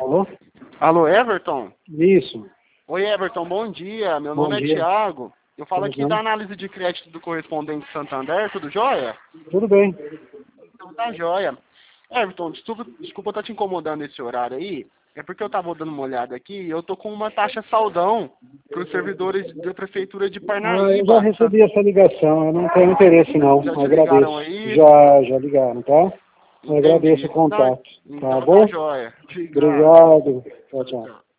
Alô? Alô, Everton? Isso. Oi, Everton, bom dia. Meu Bom nome dia. é Thiago. Eu falo Tudo aqui bem? da análise de crédito do correspondente Santander, tudo jóia? Tudo bem. Então tá jóia. Everton, desculpa estar te incomodando esse horário aí. É porque eu tava dando uma olhada aqui e eu tô com uma taxa saldão para os servidores da Prefeitura de Eu já Parnaíba. recebi essa ligação, eu não tenho interesse não, Já te agradeço. ligaram aí? Já ligaram, tá? Eu agradeço Entendi. o Não, contato, tá então tá bom? jóia. Obrigado. Obrigado. Tchau, tchau.